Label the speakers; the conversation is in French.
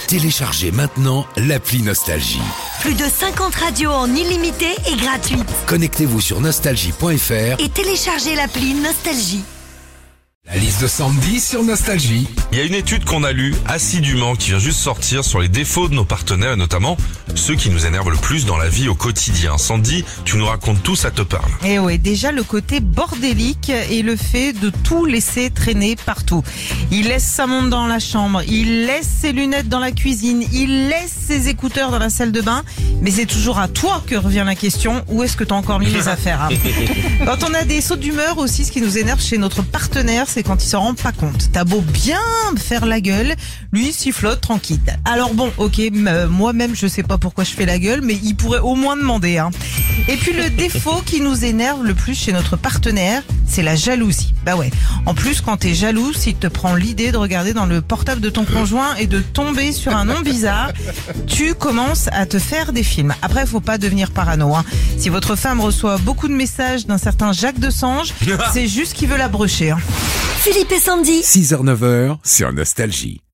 Speaker 1: Téléchargez maintenant l'appli Nostalgie.
Speaker 2: Plus de 50 radios en illimité et gratuite.
Speaker 1: Connectez-vous sur nostalgie.fr
Speaker 2: Et téléchargez l'appli Nostalgie.
Speaker 1: La liste de Sandy sur Nostalgie.
Speaker 3: Il y a une étude qu'on a lue assidûment qui vient juste sortir sur les défauts de nos partenaires et notamment ceux qui nous énervent le plus dans la vie au quotidien. Sandy, tu nous racontes tout, ça te parle.
Speaker 4: Et ouais, déjà le côté bordélique et le fait de tout laisser traîner partout. Il laisse sa montre dans la chambre, il laisse ses lunettes dans la cuisine, il laisse ses écouteurs dans la salle de bain, mais c'est toujours à toi que revient la question, où est-ce que t'as encore mis les affaires hein. Quand on a des sautes d'humeur aussi, ce qui nous énerve chez notre partenaire, c'est quand il s'en rend pas compte. T'as beau bien faire la gueule, lui sifflote tranquille. Alors bon, ok, moi-même je sais pas pourquoi je fais la gueule, mais il pourrait au moins demander. Hein. Et puis le défaut qui nous énerve le plus chez notre partenaire, c'est la jalousie. Bah ouais. En plus, quand t'es jaloux, il te prend l'idée de regarder dans le portable de ton conjoint et de tomber sur un nom bizarre, tu commences à te faire des films. Après, faut pas devenir parano. Hein. Si votre femme reçoit beaucoup de messages d'un certain Jacques Desange, c'est juste qu'il veut la brocher. Hein.
Speaker 2: Philippe et Sandy.
Speaker 1: 6h-9h sur Nostalgie.